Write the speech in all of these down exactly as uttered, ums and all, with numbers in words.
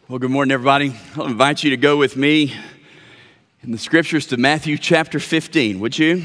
Well, good morning, everybody. I'll invite you to go with me in the scriptures to Matthew chapter fifteen, would you?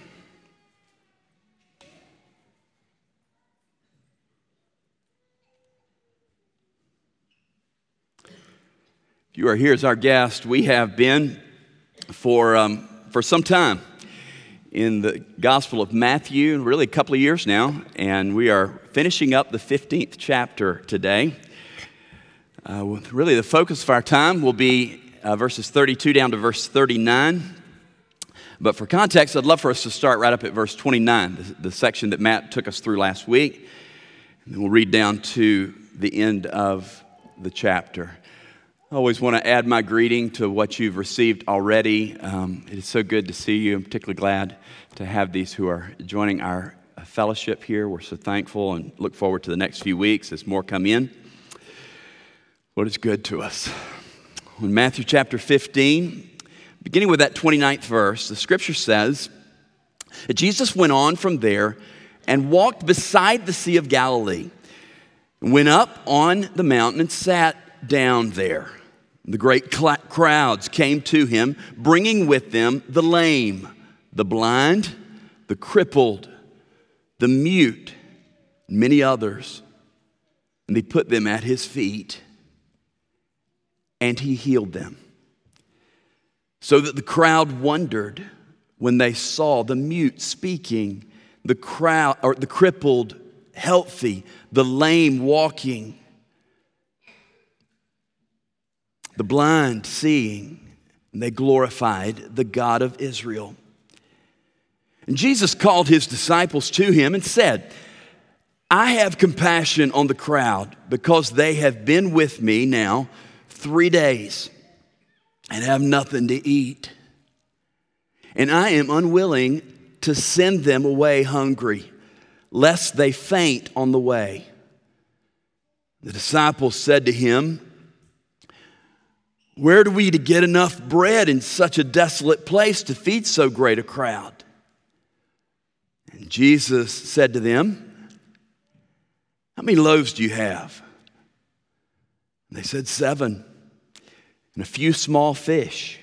If you are here as our guest, we have been for, um, for some time in the Gospel of Matthew, really a couple of years now, and we are finishing up the fifteenth chapter today. Uh, really, the focus of our time will be uh, verses thirty-two down to verse thirty-nine. But for context, I'd love for us to start right up at verse twenty-nine, the, the section that Matt took us through last week. And then we'll read down to the end of the chapter. I always want to add my greeting to what you've received already. Um, it is so good to see you. I'm particularly glad to have these who are joining our fellowship here. We're so thankful and look forward to the next few weeks as more come in. What is good to us. In Matthew chapter fifteen, beginning with that twenty-ninth verse, the scripture says that Jesus went on from there and walked beside the Sea of Galilee, and went up on the mountain and sat down there. The great cl- crowds came to him, bringing with them the lame, the blind, the crippled, the mute, and many others. And they put them at his feet, and he healed them. So that the crowd wondered when they saw the mute speaking, the crowd or the crippled healthy, the lame walking, the blind seeing, and they glorified the God of Israel. And Jesus called his disciples to him and said, I have compassion on the crowd because they have been with me now three days and have nothing to eat. And I am unwilling to send them away hungry, lest they faint on the way. The disciples said to him, where do we to get enough bread in such a desolate place to feed so great a crowd? And Jesus said to them, how many loaves do you have? And they said, seven, and a few small fish.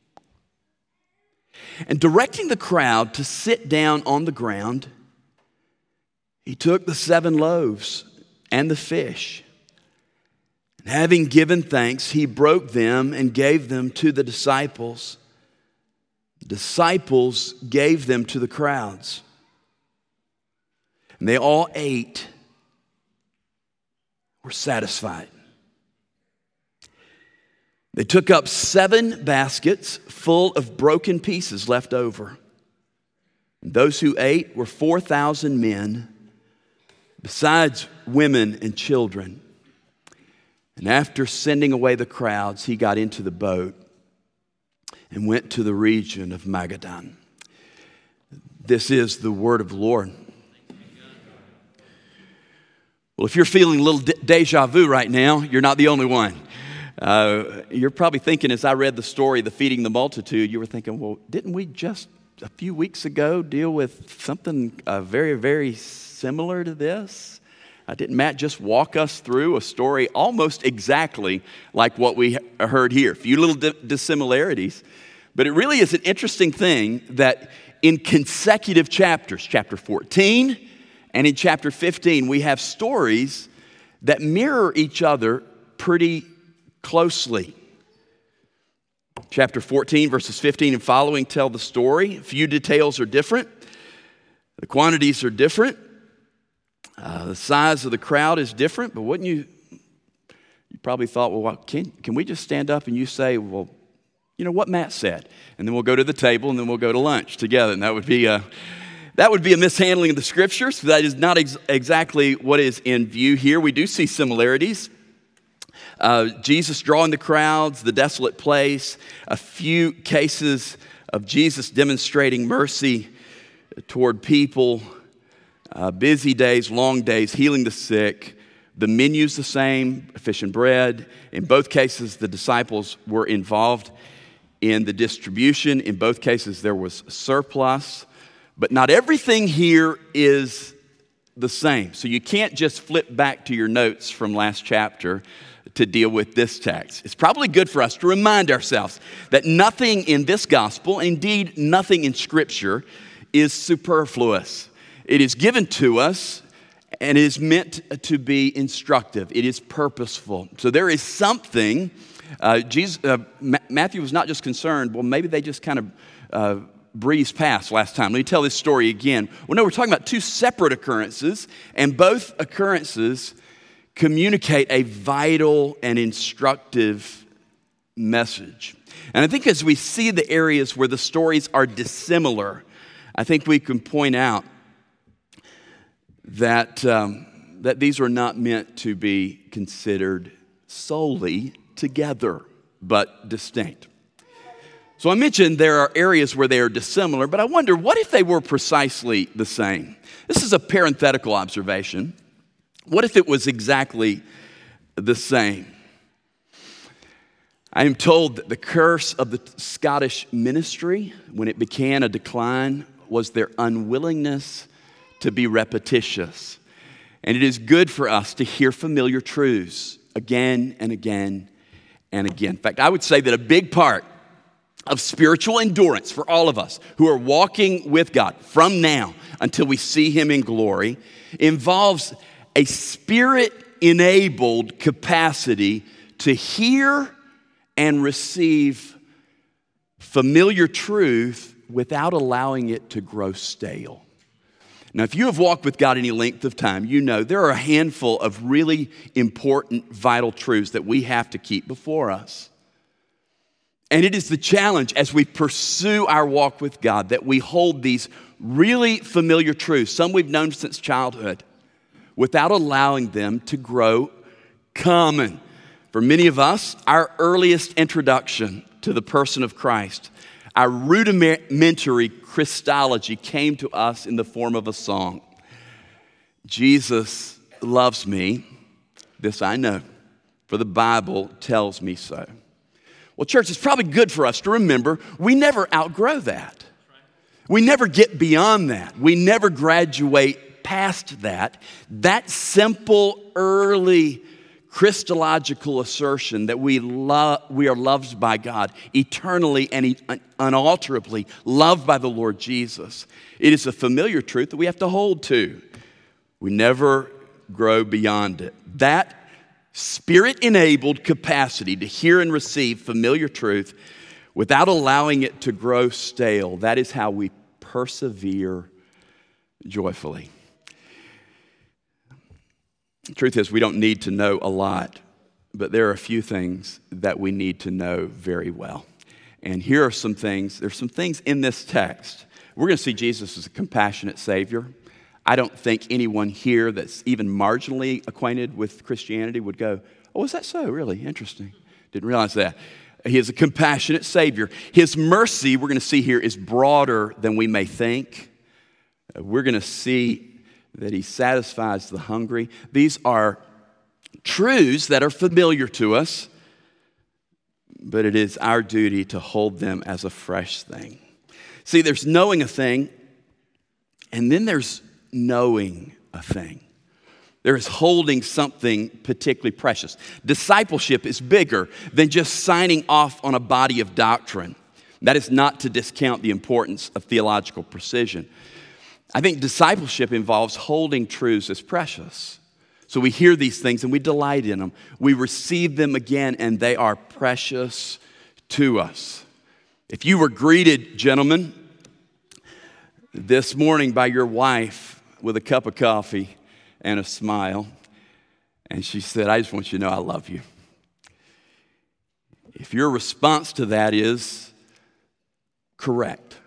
And directing the crowd to sit down on the ground, he took the seven loaves and the fish. And having given thanks, he broke them and gave them to the disciples. The disciples gave them to the crowds. And they all ate, were satisfied. They took up seven baskets full of broken pieces left over. And those who ate were four thousand men, besides women and children. And after sending away the crowds, he got into the boat and went to the region of Magadan. This is the word of the Lord. Well, if you're feeling a little de- deja vu right now, you're not the only one. Uh, you're probably thinking, as I read the story, the feeding the multitude, you were thinking, well, didn't we just a few weeks ago deal with something uh, very, very similar to this? Uh, didn't Matt just walk us through a story almost exactly like what we heard here? A few little di- dissimilarities. But it really is an interesting thing that in consecutive chapters, chapter fourteen and in chapter fifteen, we have stories that mirror each other pretty closely. Chapter fourteen, verses fifteen and following tell the story. A few details are different. The quantities are different. Uh, the size of the crowd is different, but wouldn't you, you probably thought, well, what, can, can we just stand up and you say, well, you know what Matt said? And then we'll go to the table and then we'll go to lunch together. And that would be a, that would be a mishandling of the scriptures. That is not ex- exactly what is in view here. We do see similarities. Uh, Jesus drawing the crowds, the desolate place, a few cases of Jesus demonstrating mercy toward people, uh, busy days, long days, healing the sick. The menu's the same, fish and bread. In both cases, the disciples were involved in the distribution. In both cases, there was surplus. But not everything here is the same. So you can't just flip back to your notes from last chapter to deal with this text. It's probably good for us to remind ourselves that nothing in this gospel, indeed nothing in Scripture, is superfluous. It is given to us and is meant to be instructive. It is purposeful. So there is something, uh, Jesus, uh, Ma- Matthew was not just concerned, well, maybe they just kind of uh, breezed past last time. Let me tell this story again. Well, no, we're talking about two separate occurrences, and both occurrences communicate a vital and instructive message. And I think as we see the areas where the stories are dissimilar, I think we can point out that, um, that these are not meant to be considered solely together, but distinct. So I mentioned there are areas where they are dissimilar, but I wonder, what if they were precisely the same? This is a parenthetical observation. What if it was exactly the same? I am told that the curse of the Scottish ministry, when it began a decline, was their unwillingness to be repetitious. And it is good for us to hear familiar truths again and again and again. In fact, I would say that a big part of spiritual endurance for all of us who are walking with God from now until we see Him in glory involves a Spirit-enabled capacity to hear and receive familiar truth without allowing it to grow stale. Now, if you have walked with God any length of time, you know there are a handful of really important, vital truths that we have to keep before us. And it is the challenge as we pursue our walk with God that we hold these really familiar truths, some we've known since childhood, without allowing them to grow common. For many of us, our earliest introduction to the person of Christ, our rudimentary Christology came to us in the form of a song. Jesus loves me, this I know, for the Bible tells me so. Well, church, it's probably good for us to remember we never outgrow that. We never get beyond that. We never graduate past that. That simple, early Christological assertion that we love, we are loved by God, eternally and unalterably loved by the Lord Jesus. It is a familiar truth that we have to hold to. We never grow beyond it. That Spirit-enabled capacity to hear and receive familiar truth without allowing it to grow stale, that is how we persevere joyfully. The truth is, we don't need to know a lot, but there are a few things that we need to know very well. And here are some things, there's some things in this text. We're going to see Jesus as a compassionate Savior. I don't think anyone here that's even marginally acquainted with Christianity would go, oh, is that so? Really? Interesting. Didn't realize that. He is a compassionate Savior. His mercy, we're going to see here, is broader than we may think. We're going to see that He satisfies the hungry. These are truths that are familiar to us, but it is our duty to hold them as a fresh thing. See, there's knowing a thing, and then there's knowing a thing. There is holding something particularly precious. Discipleship is bigger than just signing off on a body of doctrine. That is not to discount the importance of theological precision. I think discipleship involves holding truths as precious. So we hear these things and we delight in them. We receive them again and they are precious to us. If you were greeted, gentlemen, this morning by your wife with a cup of coffee and a smile, and she said, I just want you to know I love you. If your response to that is correct,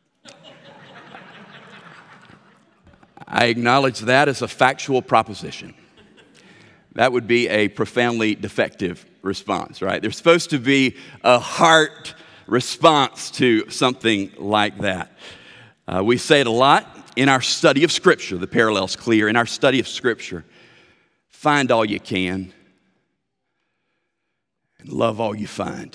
I acknowledge that as a factual proposition. That would be a profoundly defective response, right? There's supposed to be a heart response to something like that. Uh, we say it a lot in our study of Scripture. The parallel's clear. In our study of Scripture, find all you can and love all you find.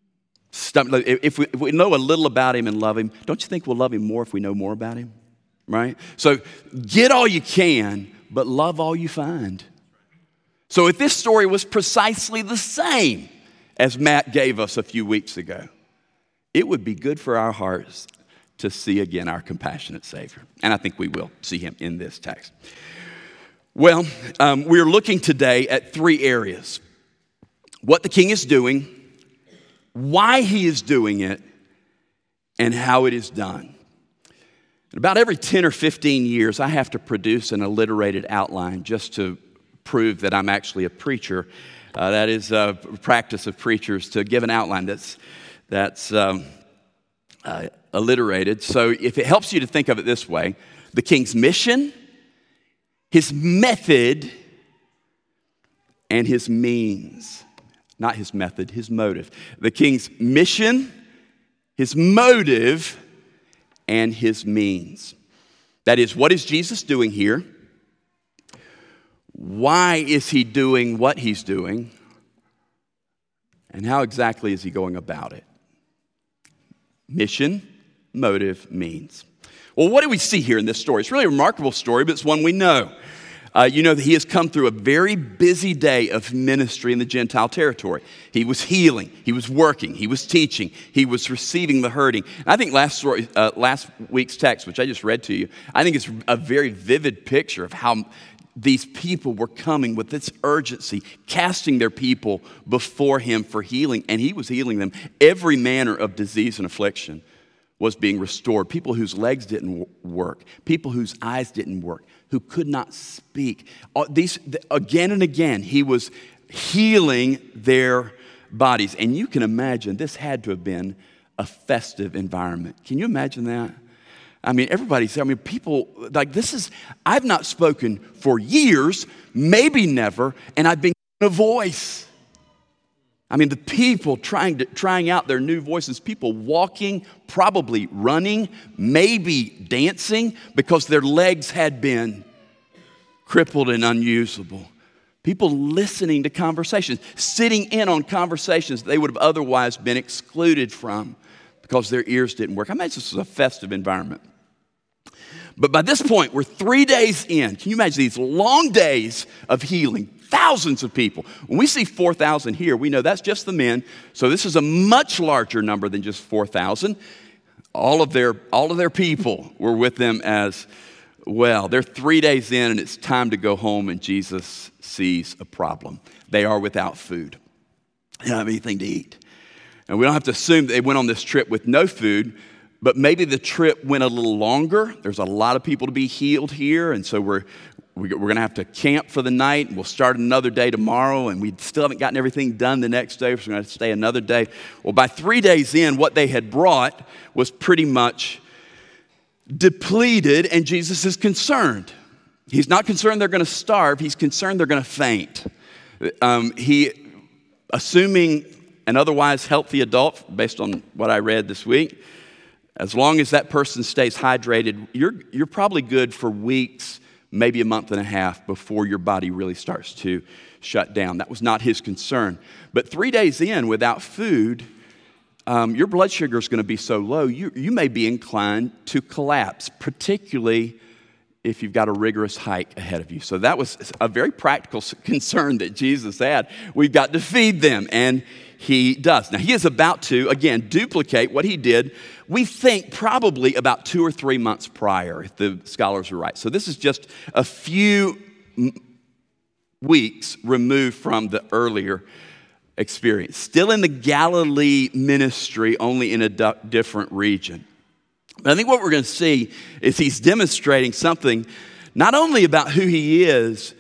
If we, if we know a little about Him and love Him, don't you think we'll love Him more if we know more about Him? right? So get all you can, but love all you find. So if this story was precisely the same as Matt gave us a few weeks ago, it would be good for our hearts to see again our compassionate Savior. And I think we will see him in this text. Well, um, we're looking today at three areas. What the king is doing, why he is doing it, and how it is done. And about every ten or fifteen years, I have to produce an alliterated outline just to prove that I'm actually a preacher. Uh, that is a practice of preachers, to give an outline that's, that's um, uh, alliterated. So if it helps you to think of it this way, the king's mission, his method, and his means. Not his method, his motive. The king's mission, his motive, and his means. That is, what is Jesus doing here? Why is he doing what he's doing? And how exactly is he going about it? Mission, motive, means. Well, what do we see here in this story? It's really a remarkable story, but it's one we know. Uh, you know that he has come through a very busy day of ministry in the Gentile territory. He was healing, he was working, he was teaching, he was receiving the hurting. And I think last story, uh, last week's text, which I just read to you, I think it's a very vivid picture of how these people were coming with this urgency, casting their people before him for healing, and he was healing them. Every manner of disease and affliction was being restored. People whose legs didn't work, people whose eyes didn't work, who could not speak. These, again and again, he was healing their bodies. And you can imagine this had to have been a festive environment. Can you imagine that? I mean, everybody's, I mean, people, like this is, I've not spoken for years, maybe never, and I've been given a voice. I mean, the people trying to, trying out their new voices, people walking, probably running, maybe dancing, because their legs had been crippled and unusable. People listening to conversations, sitting in on conversations they would have otherwise been excluded from because their ears didn't work. I imagine this was a festive environment. But by this point, we're three days in. Can you imagine these long days of healing? Thousands of people. When we see four thousand here, we know that's just the men. So this is a much larger number than just four thousand. All of their, all of their people were with them as well. They're three days in, and it's time to go home, and Jesus sees a problem. They are without food. They don't have anything to eat. And we don't have to assume they went on this trip with no food, but maybe the trip went a little longer. There's a lot of people to be healed here, and so we're we're going to have to camp for the night, and we'll start another day tomorrow, and we still haven't gotten everything done the next day, so we're going to stay another day. Well, by three days in, what they had brought was pretty much depleted, and Jesus is concerned. He's not concerned they're going to starve. He's concerned they're going to faint. Um, he, assuming an otherwise healthy adult, based on what I read this week, as long as that person stays hydrated, you're, you're probably good for weeks, maybe a month and a half before your body really starts to shut down. That was not his concern. But three days in without food, um, your blood sugar is going to be so low, you, you may be inclined to collapse, particularly if you've got a rigorous hike ahead of you. So that was a very practical concern that Jesus had. We've got to feed them, and he does. Now, he is about to, again, duplicate what he did, we think probably about two or three months prior, if the scholars are right. So this is just a few m- weeks removed from the earlier experience. Still in the Galilee ministry, only in a d- different region. But I think what we're going to see is he's demonstrating something not only about who he is,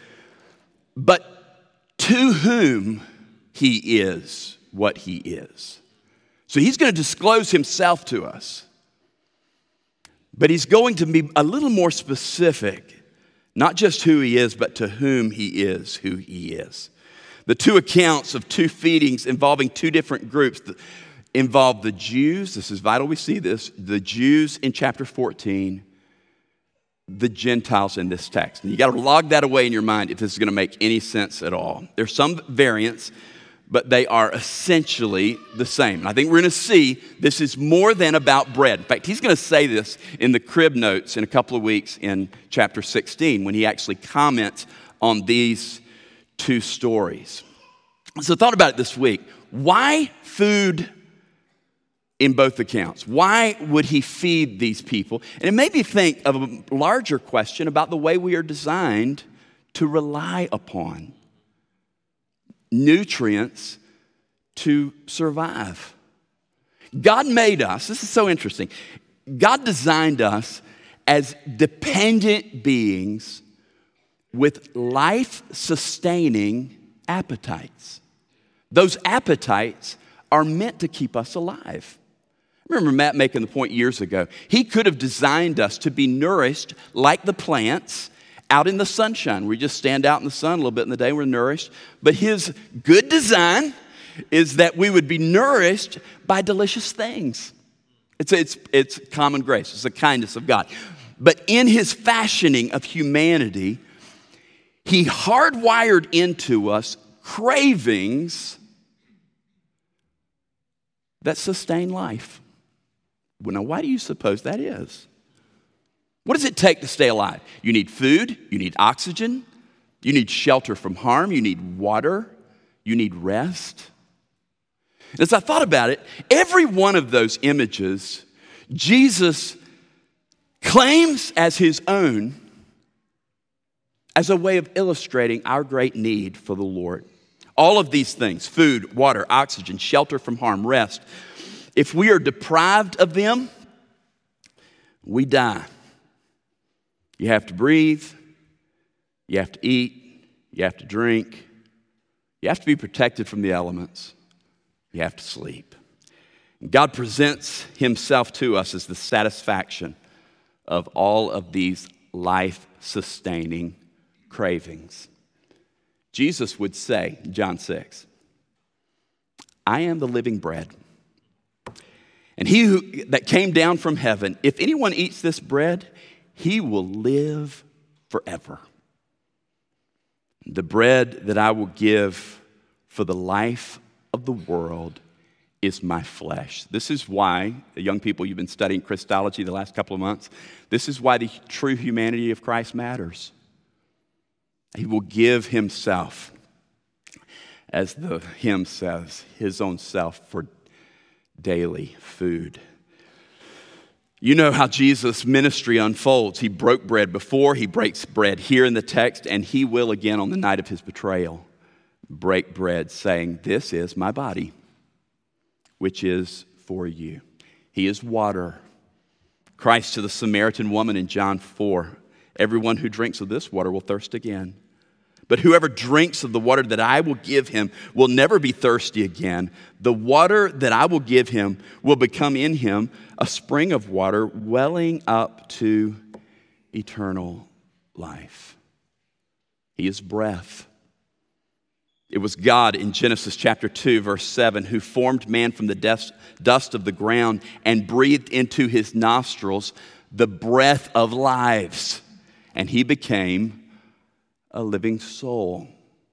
but to whom he is what he is. So he's going to disclose himself to us, but he's going to be a little more specific, not just who he is, but to whom he is who he is. The two accounts of two feedings involving two different groups involve the Jews, this is vital we see this, the Jews in chapter fourteen, the Gentiles in this text. And you got to log that away in your mind if this is going to make any sense at all. There's some variance, but they are essentially the same. And I think we're going to see this is more than about bread. In fact, he's going to say this in the crib notes in a couple of weeks in chapter sixteen when he actually comments on these two stories. So I thought about it this week. Why food in both accounts? Why would he feed these people? And it made me think of a larger question about the way we are designed to rely upon nutrients to survive. God made us, this is so interesting, God designed us as dependent beings with life-sustaining appetites. Those appetites are meant to keep us alive. I remember Matt making the point years ago. He could have designed us to be nourished like the plants out in the sunshine. We just stand out in the sun a little bit in the day, we're nourished. But his good design is that we would be nourished by delicious things. It's, it's, it's common grace. It's the kindness of God. But in his fashioning of humanity, he hardwired into us cravings that sustain life. Well, now, why do you suppose that is? What does it take to stay alive? You need food, you need oxygen, you need shelter from harm, you need water, you need rest. As I thought about it, every one of those images, Jesus claims as his own as a way of illustrating our great need for the Lord. All of these things, food, water, oxygen, shelter from harm, rest, if we are deprived of them, we die. You have to breathe, you have to eat, you have to drink, you have to be protected from the elements, you have to sleep. God presents himself to us as the satisfaction of all of these life-sustaining cravings. Jesus would say, John six, I am the living bread. And he who, that came down from heaven, if anyone eats this bread, he will live forever. The bread that I will give for the life of the world is my flesh. This is why, young people, you've been studying Christology the last couple of months. This is why the true humanity of Christ matters. He will give himself, as the hymn says, his own self for daily food. You know how Jesus' ministry unfolds. He broke bread before, he breaks bread here in the text, and he will again on the night of his betrayal break bread, saying, this is my body, which is for you. He is water. Christ to the Samaritan woman in John four, everyone who drinks of this water will thirst again. But whoever drinks of the water that I will give him will never be thirsty again. The water that I will give him will become in him a spring of water welling up to eternal life. He is breath. It was God in Genesis chapter two, verse seven, who formed man from the dust of the ground and breathed into his nostrils the breath of lives, and he became a living soul.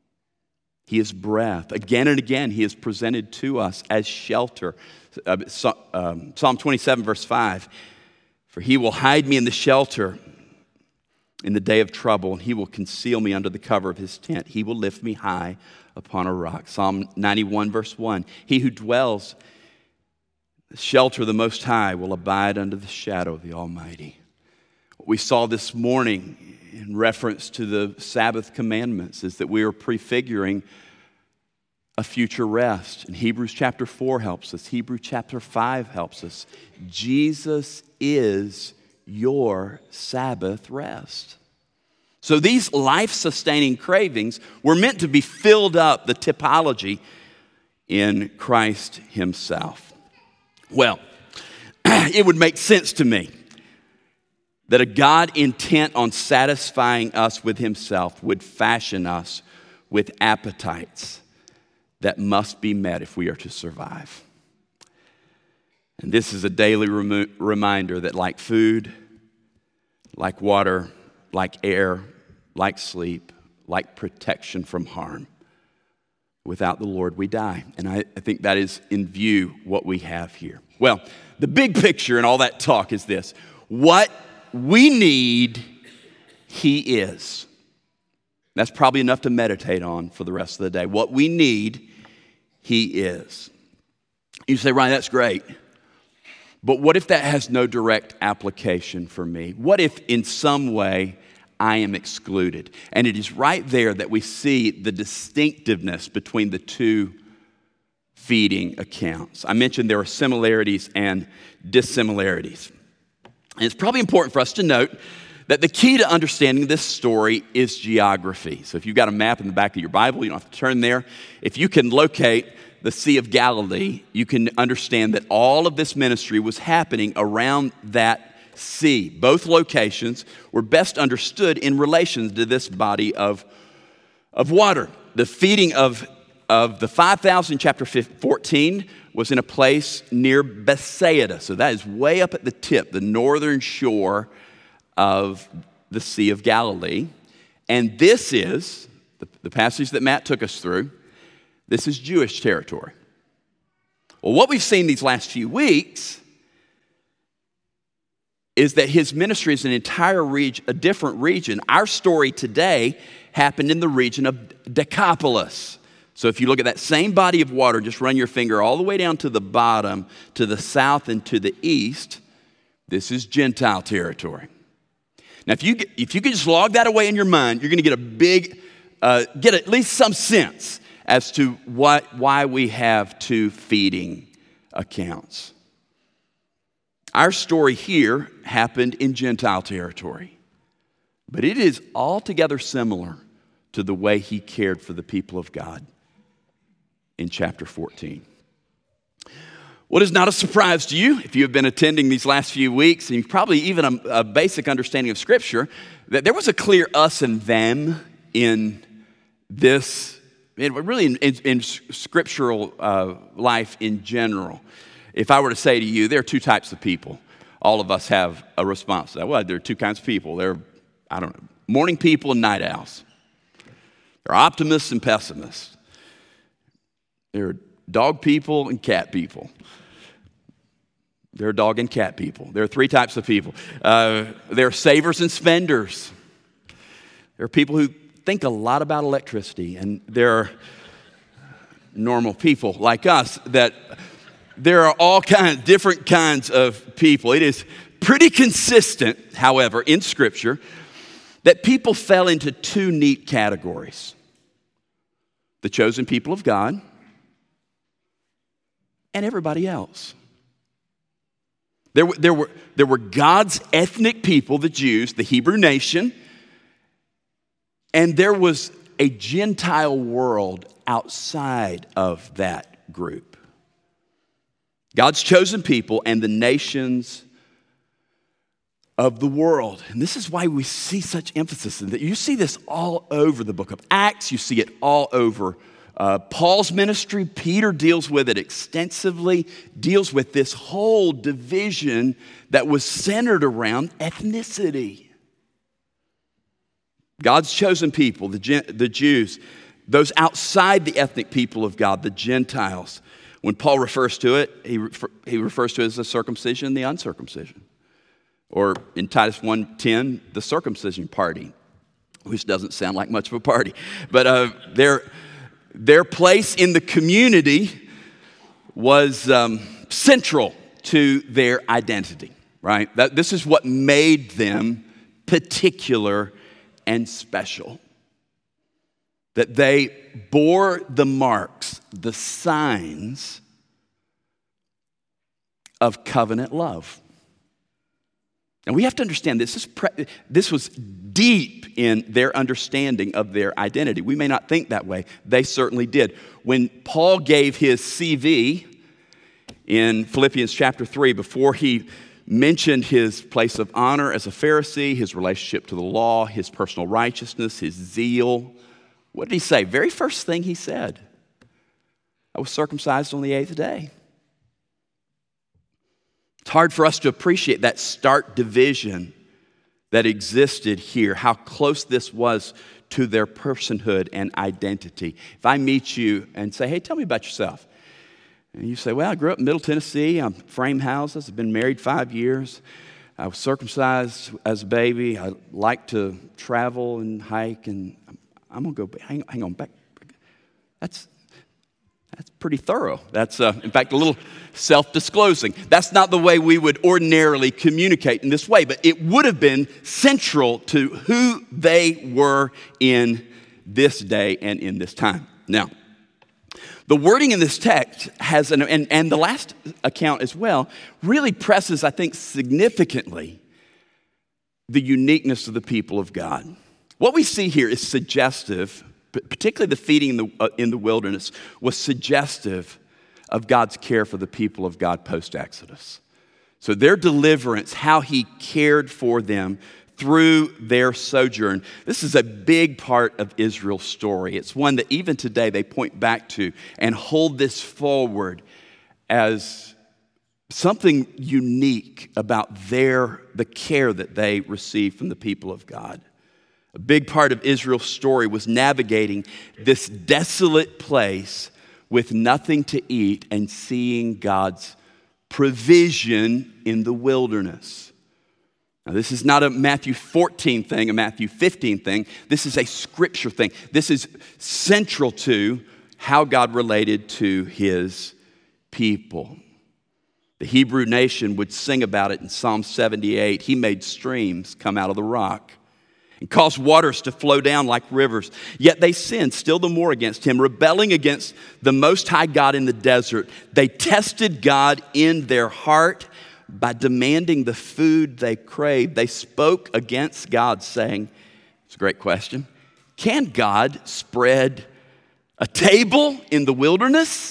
He is breath. Again and again, he is presented to us as shelter. Uh, so, um, Psalm twenty-seven, verse five, for he will hide me in the shelter in the day of trouble, and he will conceal me under the cover of his tent. He will lift me high upon a rock. Psalm ninety-one, verse one, he who dwells in the shelter of the Most High will abide under the shadow of the Almighty. What we saw this morning in reference to the Sabbath commandments is that we are prefiguring a future rest. And Hebrews chapter four helps us. Hebrews chapter five helps us. Jesus is your Sabbath rest. So these life-sustaining cravings were meant to be filled up, the typology in Christ himself. Well, it would make sense to me that a God intent on satisfying us with himself would fashion us with appetites that must be met if we are to survive. And this is a daily rem- reminder that like food, like water, like air, like sleep, like protection from harm, Without the Lord, we die. And I, I think that is in view what we have here. Well, the big picture in all that talk is this. What we need, he is. That's probably enough to meditate on for the rest of the day. What we need, he is. You say, Ryan, that's great. But what if that has no direct application for me? What if in some way I am excluded? And it is right there that we see the distinctiveness between the two feeding accounts. I mentioned there are similarities and dissimilarities. And it's probably important for us to note that the key to understanding this story is geography. So if you've got a map in the back of your Bible, you don't have to turn there. If you can locate the Sea of Galilee, you can understand that all of this ministry was happening around that sea. Both locations were best understood in relation to this body of, of water. The feeding of, of the five thousand, chapter fourteen, was in a place near Bethsaida. So that is way up at the tip, the northern shore of the Sea of Galilee. And this is, the, the passage that Matt took us through, this is Jewish territory. Well, what we've seen these last few weeks is that his ministry is an entire region, a different region. Our story today happened in the region of Decapolis. So if you look at that same body of water, just run your finger all the way down to the bottom, to the south and to the east, this is Gentile territory. Now, if you if you can just log that away in your mind, you're going to get a big, uh, get at least some sense as to what why we have two feeding accounts. Our story here happened in Gentile territory, but it is altogether similar to the way he cared for the people of God in chapter fourteen. What is not a surprise to you, if you have been attending these last few weeks, and probably even a, a basic understanding of Scripture, that there was a clear us and them in this, in, really in, in, in scriptural uh, life in general. If I were to say to you, there are two types of people. All of us have a response to that. Well, there are two kinds of people. There are, I don't know, morning people and night owls. There are optimists and pessimists. There are dog people and cat people. There are dog and cat people. There are three types of people. Uh, there are savers and spenders. There are people who think a lot about electricity, and there are normal people like us that there are all kinds, different kinds of people. It is pretty consistent, however, in Scripture, that people fell into two neat categories: the chosen people of God and everybody else. There, there, were, there were God's ethnic people, the Jews, the Hebrew nation, and there was a Gentile world outside of that group. God's chosen people and the nations of the world. And this is why we see such emphasis in that. You see this all over the book of Acts. You see it all over Uh, Paul's ministry. Peter deals with it extensively, deals with this whole division that was centered around ethnicity. God's chosen people, the, Gen- the Jews, those outside the ethnic people of God, the Gentiles. When Paul refers to it, he, refer- he refers to it as the circumcision and the uncircumcision. Or in Titus one ten, the circumcision party, which doesn't sound like much of a party. But uh, they're... Their place in the community was um, central to their identity, right? That, this is what made them particular and special. That they bore the marks, the signs of covenant love. And we have to understand this, is pre- this was deep in their understanding of their identity. We may not think that way. They certainly did. When Paul gave his C V in Philippians chapter three, before he mentioned his place of honor as a Pharisee, his relationship to the law, his personal righteousness, his zeal, what did he say? Very first thing he said, I was circumcised on the eighth day. It's hard for us to appreciate that stark division that existed here, how close this was to their personhood and identity. If I meet you and say, hey, tell me about yourself. And you say, well, I grew up in Middle Tennessee. I'm frame houses. I've been married five years. I was circumcised as a baby. I like to travel and hike. And I'm going to go, hang, hang on, back. That's, that's pretty thorough. That's, uh, in fact, a little self-disclosing. That's not the way we would ordinarily communicate in this way, but it would have been central to who they were in this day and in this time. Now, the wording in this text has, an, and, and the last account as well, really presses, I think, significantly the uniqueness of the people of God. What we see here is suggestive, particularly the feeding in the, uh, in the wilderness, was suggestive of God's care for the people of God post-Exodus. So their deliverance, how he cared for them through their sojourn. This is a big part of Israel's story. It's one that even today they point back to and hold this forward as something unique about their, the care that they received from the people of God. A big part of Israel's story was navigating this desolate place with nothing to eat and seeing God's provision in the wilderness. Now, this is not a Matthew fourteen thing, a Matthew fifteen thing. This is a scripture thing. This is central to how God related to his people. The Hebrew nation would sing about it in Psalm seventy-eight. He made streams come out of the rock and caused waters to flow down like rivers. Yet they sinned still the more against him, rebelling against the Most High God in the desert. They tested God in their heart by demanding the food they craved. They spoke against God, saying, it's a great question, can God spread a table in the wilderness?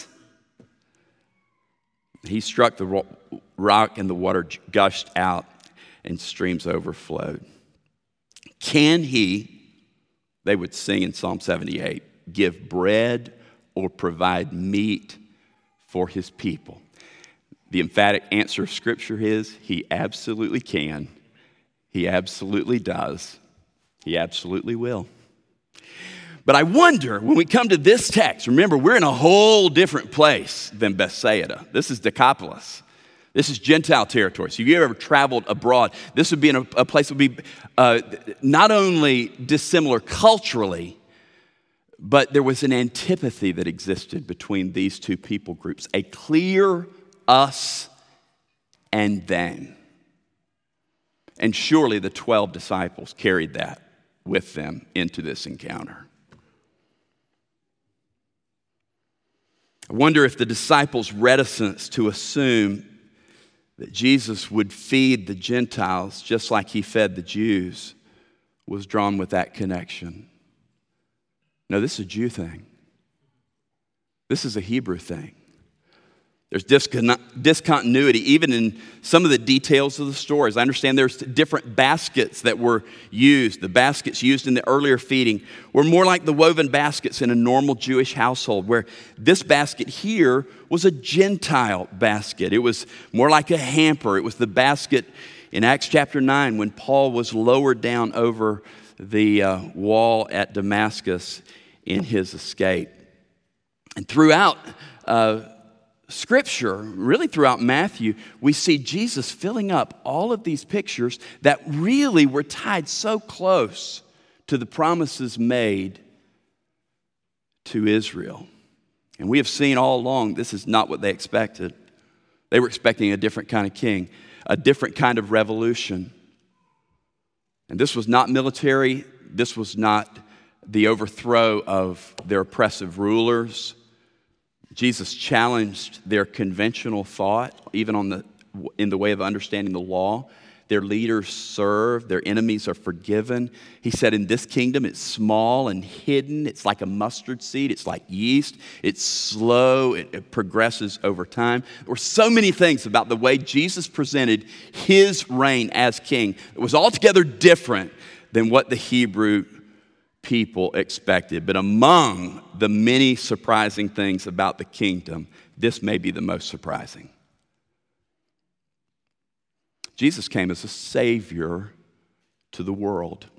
He struck the rock and the water gushed out and streams overflowed. Can he, they would sing in Psalm seventy-eight, give bread or provide meat for his people? The emphatic answer of Scripture is he absolutely can. He absolutely does. He absolutely will. But I wonder, when we come to this text, remember, we're in a whole different place than Bethsaida. This is Decapolis. This is Gentile territory. So if you ever traveled abroad, this would be in a, a place that would be uh, not only dissimilar culturally, but there was an antipathy that existed between these two people groups, a clear us and them. And surely the twelve disciples carried that with them into this encounter. I wonder if the disciples' reticence to assume that Jesus would feed the Gentiles just like he fed the Jews was drawn with that connection. No, this is a Jew thing. This is a Hebrew thing. There's discontinuity even in some of the details of the stories. I understand there's different baskets that were used. The baskets used in the earlier feeding were more like the woven baskets in a normal Jewish household, where this basket here was a Gentile basket. It was more like a hamper. It was the basket in Acts chapter nine when Paul was lowered down over the uh, wall at Damascus in his escape. And throughout uh, Scripture, really throughout Matthew, we see Jesus filling up all of these pictures that really were tied so close to the promises made to Israel. And we have seen all along this is not what they expected. They were expecting a different kind of king, a different kind of revolution. And this was not military. This was not the overthrow of their oppressive rulers. Jesus challenged their conventional thought, even on the, in the way of understanding the law. Their leaders serve, their enemies are forgiven. He said, in this kingdom, it's small and hidden. It's like a mustard seed. It's like yeast. It's slow. It, it progresses over time. There were so many things about the way Jesus presented his reign as king. It was altogether different than what the Hebrew people expected. But among the many surprising things about the kingdom, this may be the most surprising. Jesus came as a savior to the world.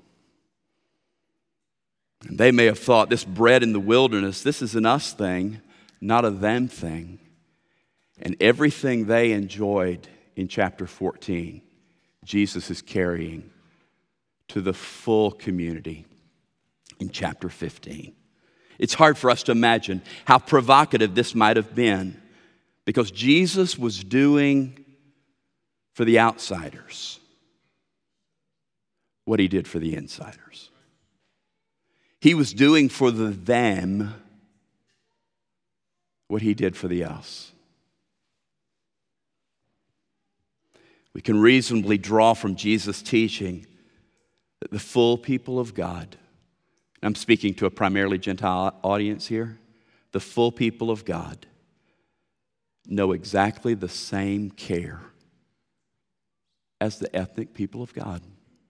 And they may have thought this bread in the wilderness, this is an us thing, not a them thing. And everything they enjoyed in chapter fourteen, Jesus is carrying to the full community in chapter fifteen. It's hard for us to imagine how provocative this might have been, because Jesus was doing for the outsiders what he did for the insiders. He was doing for the them what he did for the us. We can reasonably draw from Jesus' teaching that the full people of God, I'm speaking to a primarily Gentile audience here, the full people of God know exactly the same care as the ethnic people of God.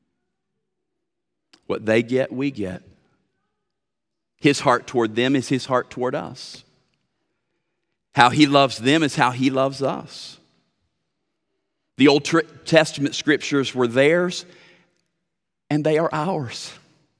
What they get, we get. His heart toward them is his heart toward us. How he loves them is how he loves us. The Old Testament scriptures were theirs, and they are ours.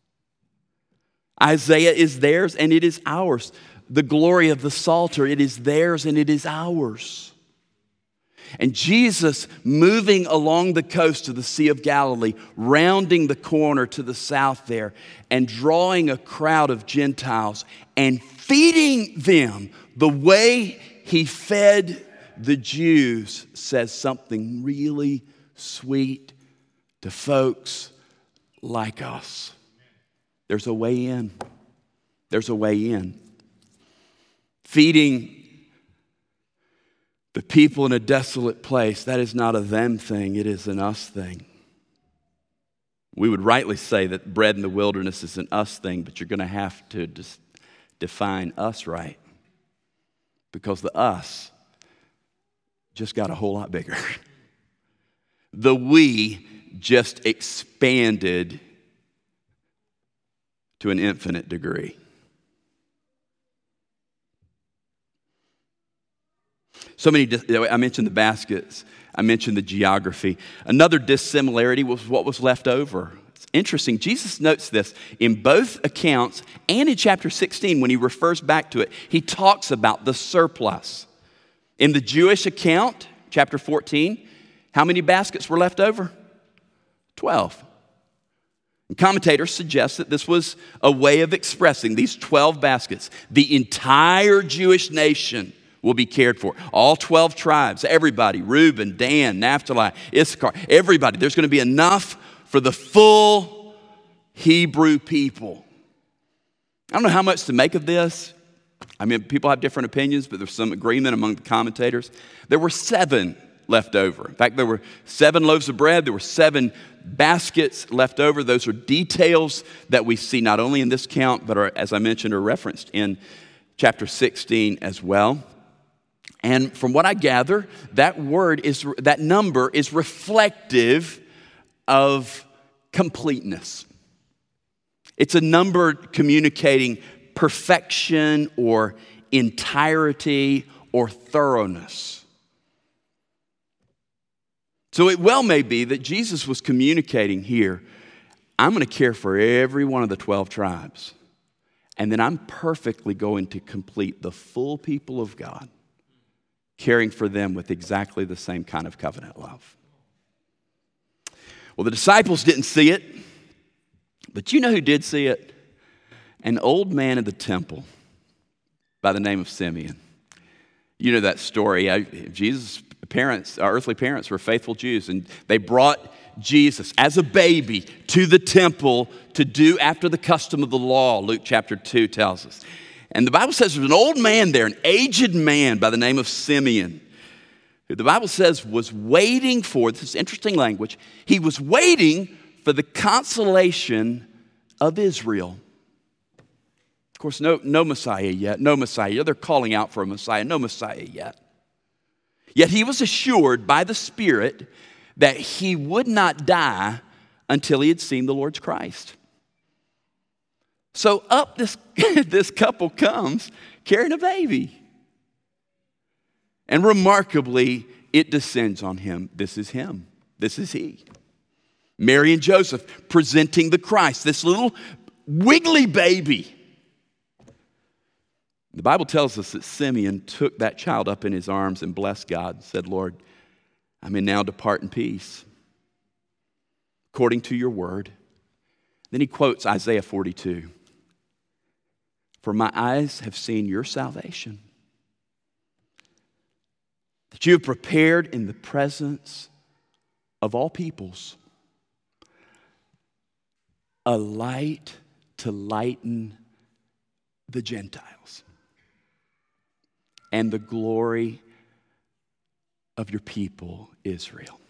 Isaiah is theirs, and it is ours. The glory of the Psalter, it is theirs, and it is ours. And Jesus, moving along the coast of the Sea of Galilee, rounding the corner to the south there, and drawing a crowd of Gentiles, and feeding them the way he fed the Jews, says something really sweet to folks like us. There's a way in. There's a way in. Feeding the people in a desolate place, that is not a them thing, it is an us thing. We would rightly say that bread in the wilderness is an us thing, but you're going to have to dis- define us right, because the us just got a whole lot bigger. The we just expanded to an infinite degree. So many, I mentioned the baskets, I mentioned the geography. Another dissimilarity was what was left over. It's interesting, Jesus notes this in both accounts, and in chapter sixteen when he refers back to it, he talks about the surplus. In the Jewish account, chapter fourteen, how many baskets were left over? twelve. And commentators suggest that this was a way of expressing these twelve baskets. The entire Jewish nation will be cared for. All twelve tribes, everybody, Reuben, Dan, Naphtali, Issachar, everybody. There's going to be enough for the full Hebrew people. I don't know how much to make of this. I mean, people have different opinions, but there's some agreement among the commentators. There were seven left over. In fact, there were seven loaves of bread. There were seven baskets left over. Those are details that we see not only in this count, but are, as I mentioned, are referenced in chapter sixteen as well. And from what I gather, that word is, that number is reflective of completeness. It's a number communicating perfection or entirety or thoroughness. So it well may be that Jesus was communicating here, I'm going to care for every one of the twelve tribes, and then I'm perfectly going to complete the full people of God, caring for them with exactly the same kind of covenant love. Well, the disciples didn't see it, but you know who did see it? An old man in the temple by the name of Simeon. You know that story. I, Jesus' parents, our earthly parents, were faithful Jews, and they brought Jesus as a baby to the temple to do after the custom of the law, Luke chapter two tells us. And the Bible says there's an old man there, an aged man by the name of Simeon, who the Bible says was waiting for, this is interesting language, he was waiting for the consolation of Israel. Of course, no, no Messiah yet, no Messiah. They're calling out for a Messiah, no Messiah yet. Yet he was assured by the Spirit that he would not die until he had seen the Lord's Christ. So up this, this couple comes carrying a baby. And remarkably, it descends on him. This is him. This is he. Mary and Joseph presenting the Christ, this little wiggly baby. The Bible tells us that Simeon took that child up in his arms and blessed God and said, Lord, I may now depart in peace, according to your word. Then he quotes Isaiah forty-two. For my eyes have seen your salvation, that you have prepared in the presence of all peoples a light to lighten the Gentiles and the glory of your people, Israel.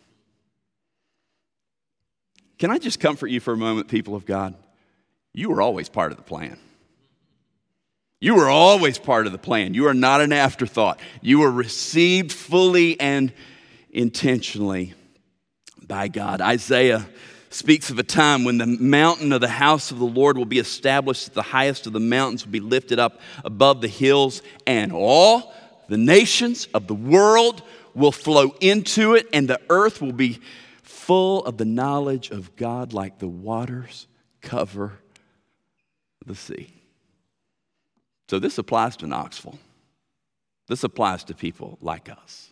Can I just comfort you for a moment, people of God? You were always part of the plan. You were always part of the plan. You are not an afterthought. You were received fully and intentionally by God. Isaiah speaks of a time when the mountain of the house of the Lord will be established, the highest of the mountains will be lifted up above the hills, and all the nations of the world will flow into it, and the earth will be full of the knowledge of God like the waters cover the sea. So this applies to Knoxville. This applies to people like us.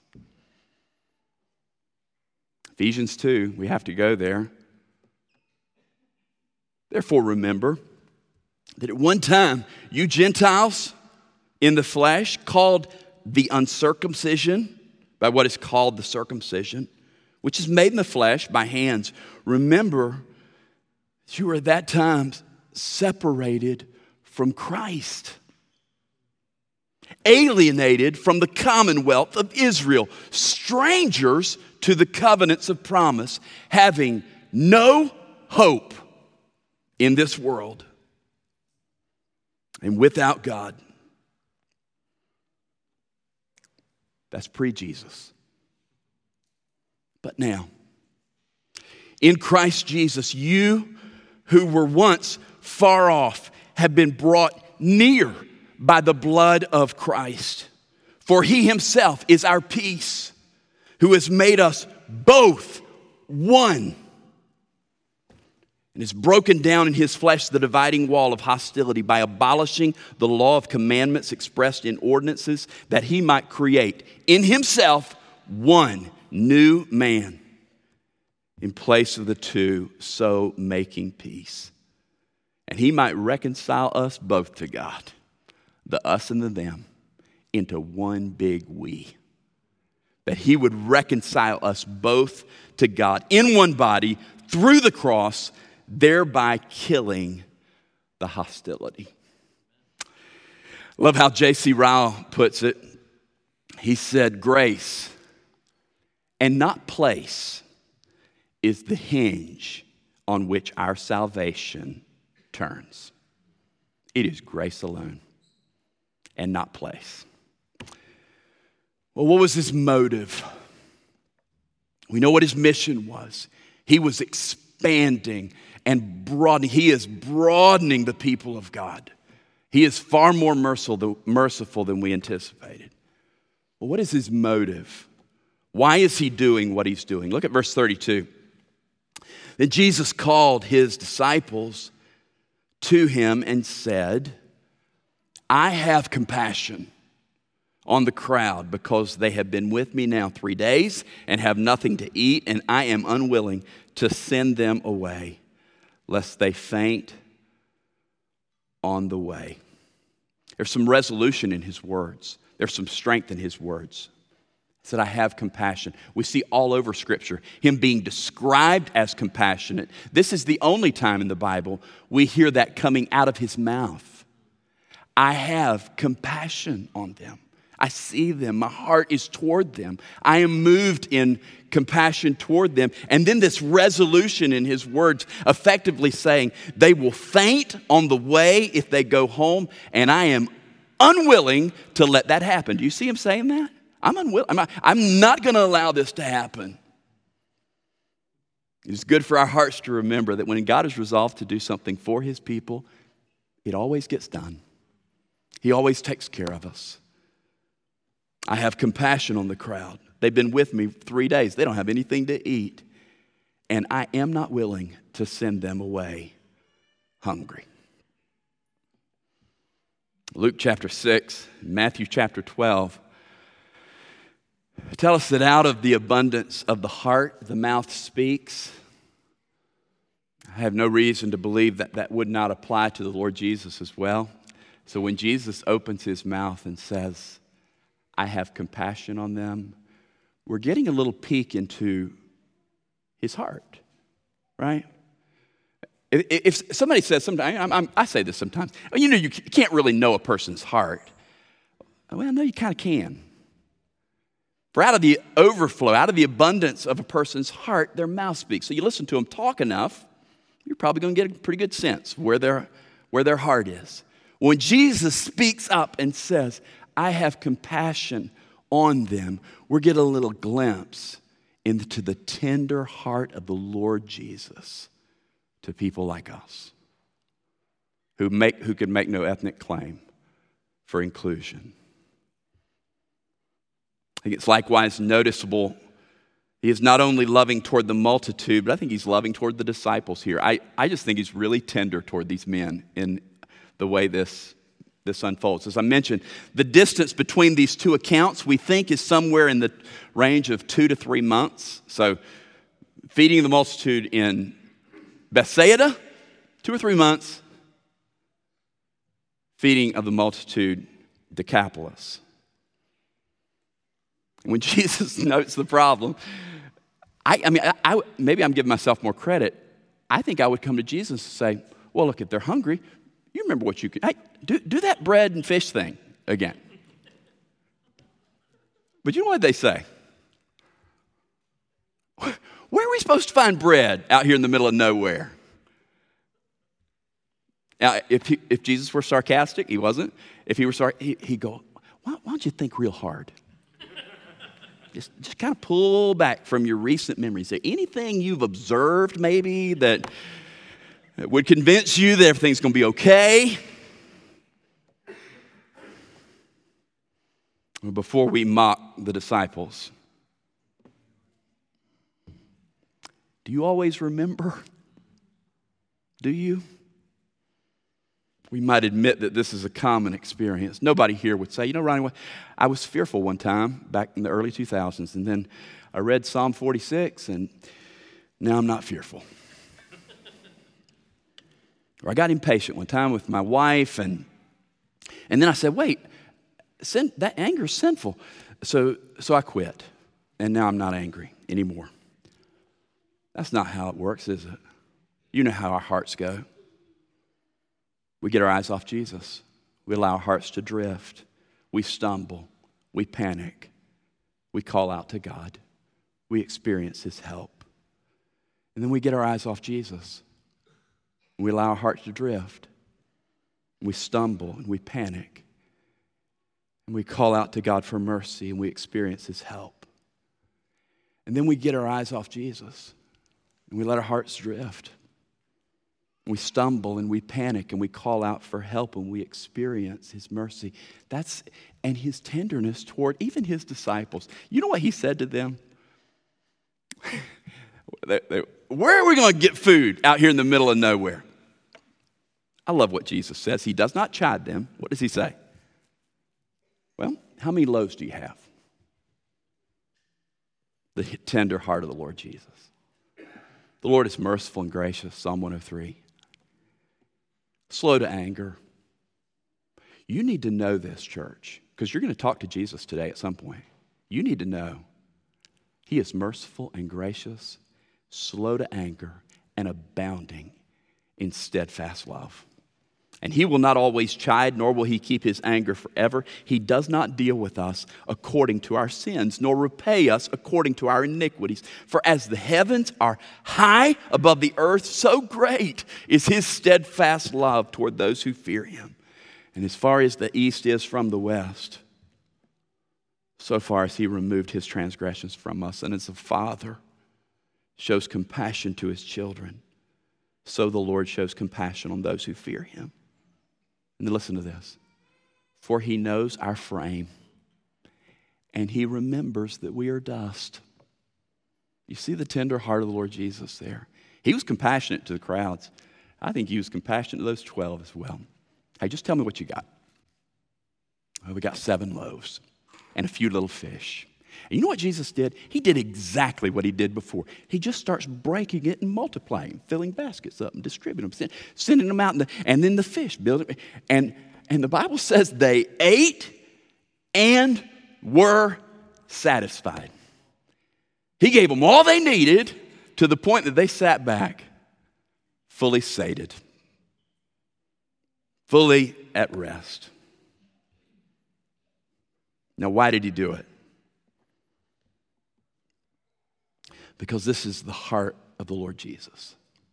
Ephesians two, we have to go there. Therefore, remember that at one time, you Gentiles in the flesh, called the uncircumcision by what is called the circumcision, which is made in the flesh by hands. Remember, you were at that time separated from Christ, alienated from the commonwealth of Israel, strangers to the covenants of promise, having no hope in this world, and without God. That's pre-Jesus. But now, in Christ Jesus, you who were once far off have been brought near by the blood of Christ. For he himself is our peace, who has made us both one, and has broken down in his flesh the dividing wall of hostility by abolishing the law of commandments expressed in ordinances, that he might create in himself one new man in place of the two, so making peace. And he might reconcile us both to God, the us and the them, into one big we. That he would reconcile us both to God in one body through the cross, thereby killing the hostility. Love how J C Ryle puts it. He said, grace and not place is the hinge on which our salvation turns. It is grace alone and not place. Well, what was his motive? We know what his mission was. He was expanding and broadening. He is broadening the people of God. He is far more merciful than we anticipated. Well, what is his motive? Why is he doing what he's doing? Look at verse thirty-two. Then Jesus called his disciples to him and said, I have compassion on the crowd because they have been with me now three days and have nothing to eat, and I am unwilling to send them away, lest they faint on the way. There's some resolution in his words. There's some strength in his words. He said, I have compassion. We see all over Scripture him being described as compassionate. This is the only time in the Bible we hear that coming out of his mouth. I have compassion on them. I see them. My heart is toward them. I am moved in compassion toward them. And then this resolution in his words, effectively saying, they will faint on the way if they go home, and I am unwilling to let that happen. Do you see him saying that? I'm unwilling. I'm not, I'm not going to allow this to happen. It's good for our hearts to remember that when God is resolved to do something for his people, it always gets done. He always takes care of us. I have compassion on the crowd. They've been with me three days. They don't have anything to eat. and I am not willing to send them away hungry. Luke chapter six, Matthew chapter twelve tell us that out of the abundance of the heart, the mouth speaks. I have no reason to believe that that would not apply to the Lord Jesus as well. So when Jesus opens his mouth and says, I have compassion on them, we're getting a little peek into his heart, right? If, if somebody says, sometimes, I'm, I'm, I say this sometimes, you know, you can't really know a person's heart. Well, no, you kind of can. For out of the overflow, out of the abundance of a person's heart, their mouth speaks. So you listen to them talk enough, you're probably going to get a pretty good sense of where their, where their heart is. When Jesus speaks up and says, I have compassion on them, we're getting a little glimpse into the tender heart of the Lord Jesus to people like us who make who could make no ethnic claim for inclusion. I think it's likewise noticeable. He is not only loving toward the multitude, but I think he's loving toward the disciples here. I, I just think he's really tender toward these men in the way this, this unfolds. As I mentioned, the distance between these two accounts we think is somewhere in the range of two to three months. So feeding the multitude in Bethsaida, two or three months. Feeding of the multitude, Decapolis. When Jesus notes the problem, I, I mean, I, I, maybe I'm giving myself more credit. I think I would come to Jesus and say, well, look, if they're hungry, you remember what you could, hey, do, do that bread and fish thing again. But you know what they say? Where are we supposed to find bread out here in the middle of nowhere? Now, if, he, if Jesus were sarcastic, he wasn't. If he were sarcastic, he, he'd go, why, why don't you think real hard? Just, just kind of pull back from your recent memories. Is there anything you've observed maybe that, that would convince you that everything's going to be okay? Well, before we mock the disciples, do you always remember? Do you? We might admit that this is a common experience. Nobody here would say, you know, Ronnie, I was fearful one time back in the early two thousands, and then I read Psalm forty-six, and now I'm not fearful. Or I got impatient one time with my wife, and and then I said, wait, sin, that anger is sinful. So, so I quit, and now I'm not angry anymore. That's not how it works, is it? You know how our hearts go. We get our eyes off Jesus. We allow our hearts to drift. We stumble. We panic. We call out to God. We experience his help. And then we get our eyes off Jesus. We allow our hearts to drift. We stumble and we panic. And we call out to God for mercy and we experience his help. And then we get our eyes off Jesus and we let our hearts drift. We stumble and we panic and we call out for help and we experience his mercy. That's and his tenderness toward even his disciples. You know what he said to them? they, they, Where are we going to get food out here in the middle of nowhere? I love what Jesus says. He does not chide them. What does he say? Well, how many loaves do you have? The tender heart of the Lord Jesus. The Lord is merciful and gracious, Psalm one oh three. Slow to anger. You need to know this, church, because you're going to talk to Jesus today at some point. You need to know he is merciful and gracious, slow to anger, and abounding in steadfast love. And he will not always chide, nor will he keep his anger forever. He does not deal with us according to our sins, nor repay us according to our iniquities. For as the heavens are high above the earth, so great is his steadfast love toward those who fear him. And as far as the east is from the west, so far as he removed his transgressions from us. And as a father shows compassion to his children, so the Lord shows compassion on those who fear him. And listen to this. For he knows our frame, and he remembers that we are dust. You see the tender heart of the Lord Jesus there. He was compassionate to the crowds. I think he was compassionate to those twelve as well. Hey, just tell me what you got. Well, we got seven loaves and a few little fish. And you know what Jesus did? He did exactly what he did before. He just starts breaking it and multiplying, filling baskets up and distributing them, sending them out. And, the, and then the fish, building. And, and the Bible says they ate and were satisfied. He gave them all they needed to the point that they sat back fully sated, fully at rest. Now, why did he do it? Because this is the heart of the Lord Jesus.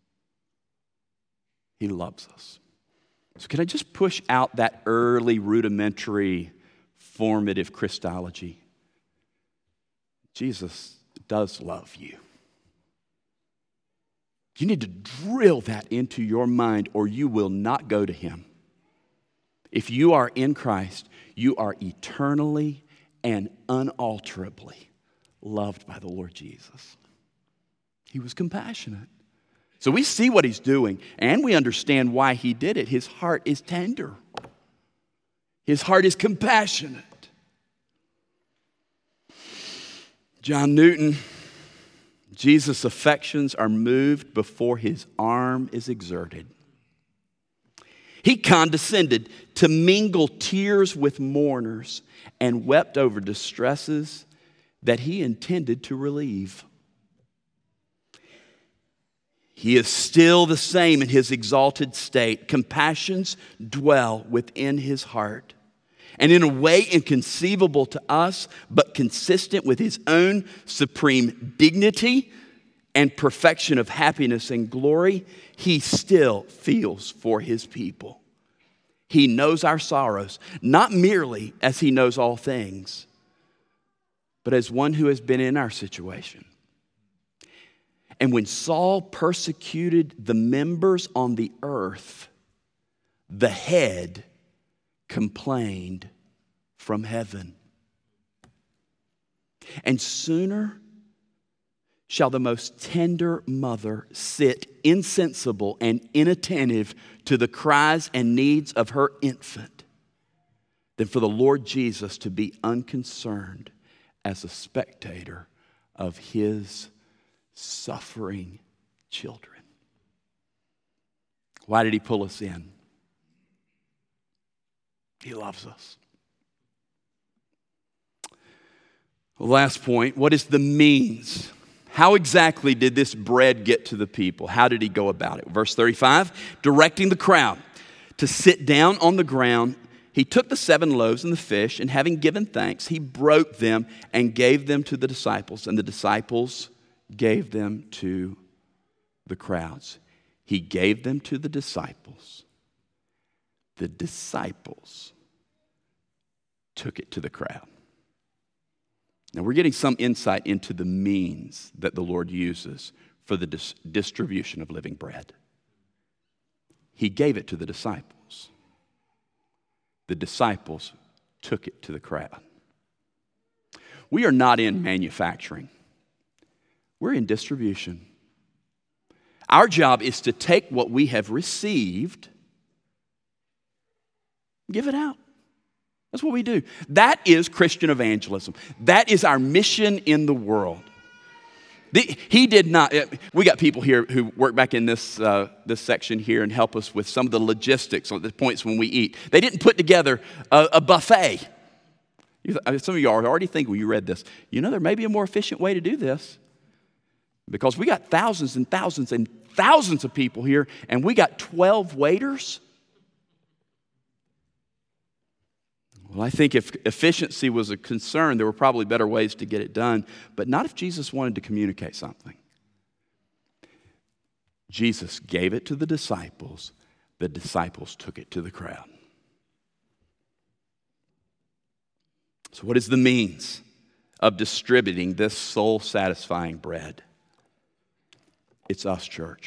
He loves us. So can I just push out that early, rudimentary, formative Christology? Jesus does love you. You need to drill that into your mind or you will not go to him. If you are in Christ, you are eternally and unalterably loved by the Lord Jesus. He was compassionate. So we see what he's doing and we understand why he did it. His heart is tender. His heart is compassionate. John Newton, Jesus' affections are moved before his arm is exerted. He condescended to mingle tears with mourners and wept over distresses that he intended to relieve. He is still the same in his exalted state. Compassions dwell within his heart. And in a way inconceivable to us, but consistent with his own supreme dignity and perfection of happiness and glory, he still feels for his people. He knows our sorrows, not merely as he knows all things, but as one who has been in our situation. And when Saul persecuted the members on the earth, the head complained from heaven. And sooner shall the most tender mother sit insensible and inattentive to the cries and needs of her infant than for the Lord Jesus to be unconcerned as a spectator of his suffering children. Why did he pull us in? He loves us. Last point, what is the means? How exactly did this bread get to the people? How did he go about it? Verse thirty-five, directing the crowd to sit down on the ground, he took the seven loaves and the fish, and having given thanks, he broke them and gave them to the disciples, and the disciples gave them to the crowds. He gave them to the disciples. The disciples took it to the crowd. Now we're getting some insight into the means that the Lord uses for the dis- distribution of living bread. He gave it to the disciples. The disciples took it to the crowd. We are not in manufacturing. We're in distribution. Our job is to take what we have received, give it out. That's what we do. That is Christian evangelism. That is our mission in the world. The, he did not, we got people here who work back in this, uh, this section here and help us with some of the logistics on the points when we eat. They didn't put together a, a buffet. You, some of you are already thinking when you read this, you know, there may be a more efficient way to do this. Because we got thousands and thousands and thousands of people here, and we got twelve waiters. Well, I think if efficiency was a concern, there were probably better ways to get it done, but not if Jesus wanted to communicate something. Jesus gave it to the disciples. The disciples took it to the crowd. So what is the means of distributing this soul-satisfying bread? It's us, church.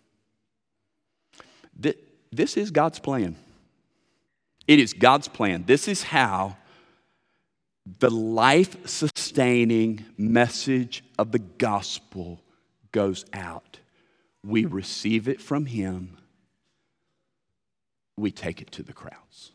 This is God's plan. It is God's plan. This is how the life-sustaining message of the gospel goes out. We receive it from him. We take it to the crowds.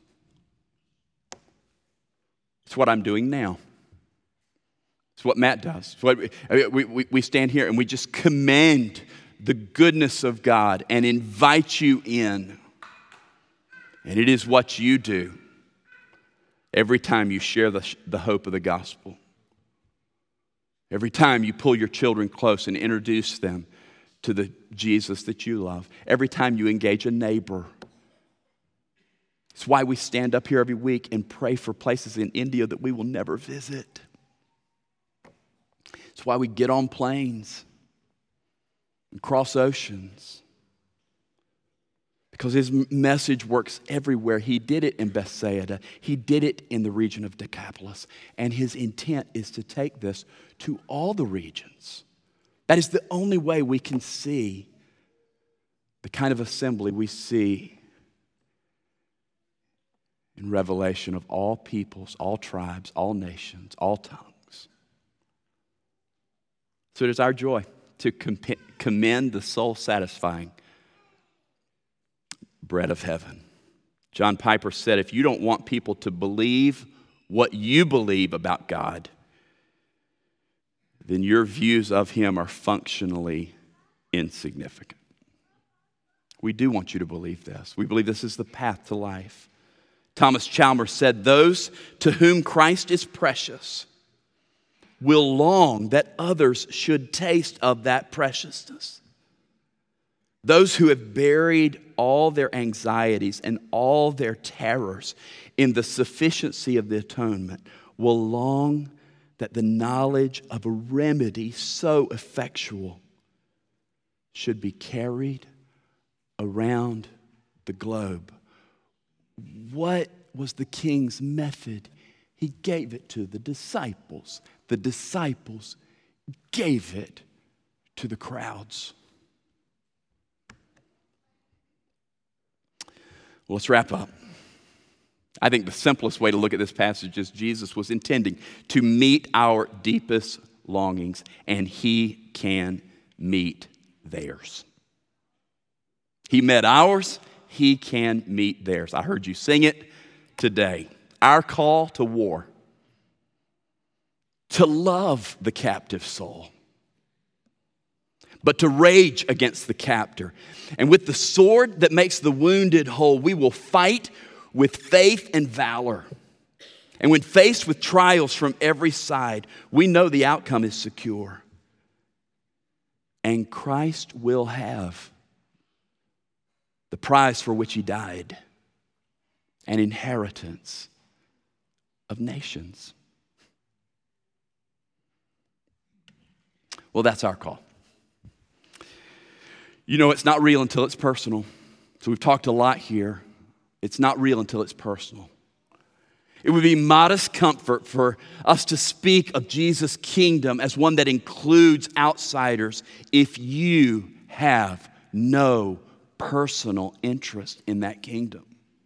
It's what I'm doing now. It's what Matt does. It's what we, we, we, we stand here and we just commend the goodness of God and invite you in. And it is what you do every time you share the, the hope of the gospel. Every time you pull your children close and introduce them to the Jesus that you love. Every time you engage a neighbor. It's why we stand up here every week and pray for places in India that we will never visit. It's why we get on planes and cross oceans. Because his message works everywhere. He did it in Bethsaida. He did it in the region of Decapolis. And his intent is to take this to all the regions. That is the only way we can see the kind of assembly we see in Revelation of all peoples, all tribes, all nations, all tongues. So it is our joy to commend the soul-satisfying bread of heaven. John Piper said, if you don't want people to believe what you believe about God, then your views of him are functionally insignificant. We do want you to believe this. We believe this is the path to life. Thomas Chalmers said, those to whom Christ is precious will long that others should taste of that preciousness. Those who have buried all their anxieties and all their terrors in the sufficiency of the atonement will long that the knowledge of a remedy so effectual should be carried around the globe. What was the king's method? He gave it to the disciples. The disciples gave it to the crowds. Well, let's wrap up. I think the simplest way to look at this passage is Jesus was intending to meet our deepest longings, and he can meet theirs. He met ours, he can meet theirs. I heard you sing it today. Our call to war, to love the captive soul, but to rage against the captor. And with the sword that makes the wounded whole, we will fight with faith and valor. And when faced with trials from every side, we know the outcome is secure. And Christ will have the prize for which he died, an inheritance of nations. Well, that's our call. You know, it's not real until it's personal. So we've talked a lot here. It's not real until it's personal. It would be modest comfort for us to speak of Jesus' kingdom as one that includes outsiders if you have no personal interest in that kingdom.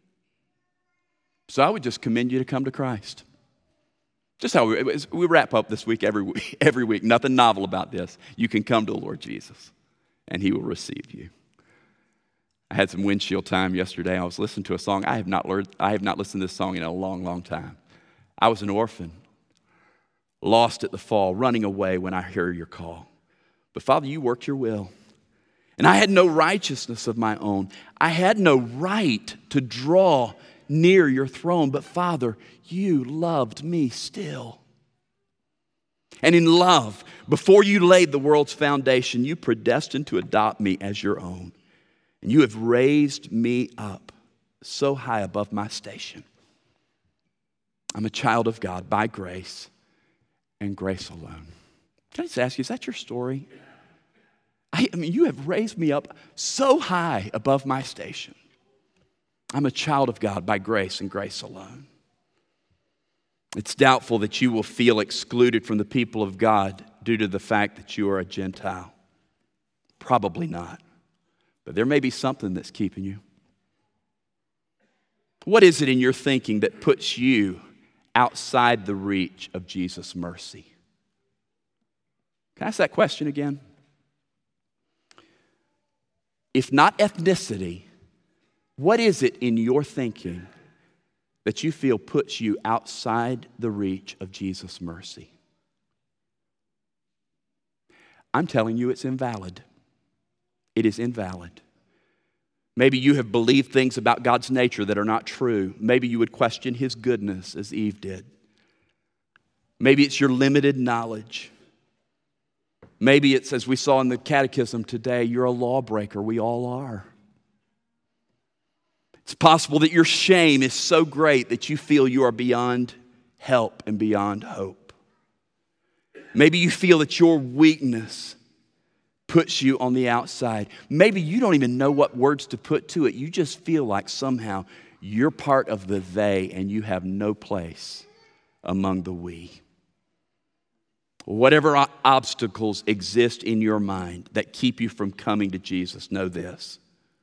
So I would just commend you to come to Christ. Just how we, we wrap up this week every week, every week. Nothing novel about this. You can come to the Lord Jesus, and he will receive you. I had some windshield time yesterday. I was listening to a song. I have not learned, I have not listened to this song in a long, long time. I was an orphan, lost at the fall, running away when I hear your call. But Father, you worked your will. And I had no righteousness of my own. I had no right to draw near your throne. But Father, you loved me still. And in love, before you laid the world's foundation, you predestined to adopt me as your own. And you have raised me up so high above my station. I'm a child of God by grace and grace alone. Can I just ask you, is that your story? I, I mean, you have raised me up so high above my station. I'm a child of God by grace and grace alone. It's doubtful that you will feel excluded from the people of God due to the fact that you are a Gentile. Probably not. But there may be something that's keeping you. What is it in your thinking that puts you outside the reach of Jesus' mercy? Can I ask that question again? If not ethnicity, what is it in your thinking that you feel puts you outside the reach of Jesus' mercy? I'm telling you, it's invalid. It is invalid. Maybe you have believed things about God's nature that are not true. Maybe you would question His goodness as Eve did. Maybe it's your limited knowledge. Maybe it's, as we saw in the catechism today, you're a lawbreaker. We all are. It's possible that your shame is so great that you feel you are beyond help and beyond hope. Maybe you feel that your weakness puts you on the outside. Maybe you don't even know what words to put to it. You just feel like somehow you're part of the they and you have no place among the we. Whatever obstacles exist in your mind that keep you from coming to Jesus, know this.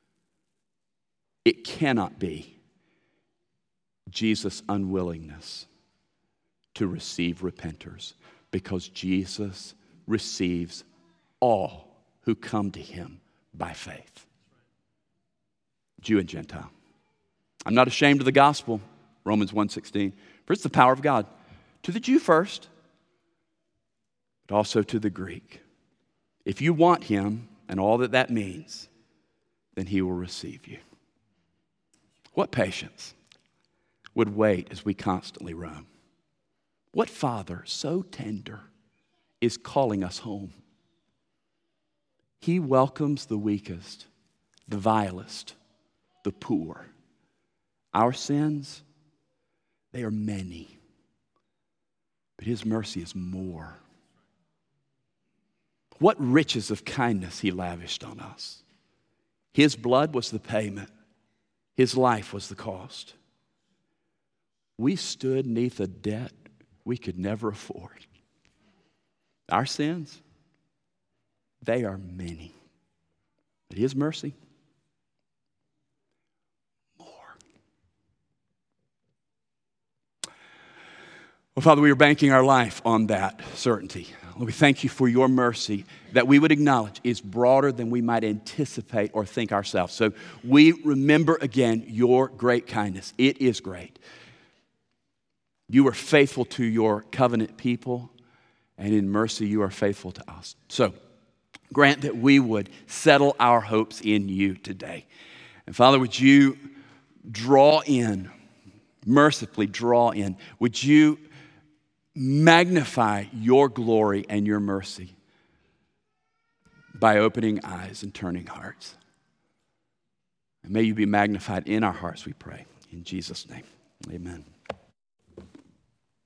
It cannot be Jesus' unwillingness to receive repenters, because Jesus receives all who come to Him by faith, Jew and Gentile. I'm not ashamed of the gospel, Romans one sixteen, for it's the power of God to the Jew first, but also to the Greek. If you want Him and all that that means, then He will receive you. What patience would wait as we constantly roam? What father so tender is calling us home? He welcomes the weakest, the vilest, the poor. Our sins, they are many, but His mercy is more. What riches of kindness He lavished on us. His blood was the payment. His life was the cost. We stood neath a debt we could never afford. Our sins, they are many. But His mercy, more. Well, Father, we are banking our life on that certainty. Lord, we thank You for Your mercy that we would acknowledge is broader than we might anticipate or think ourselves. So we remember again Your great kindness. It is great. You are faithful to Your covenant people, and in mercy You are faithful to us. So grant that we would settle our hopes in You today. And Father, would You draw in, mercifully draw in, would You magnify Your glory and Your mercy by opening eyes and turning hearts. And may You be magnified in our hearts, we pray. In Jesus' name, amen.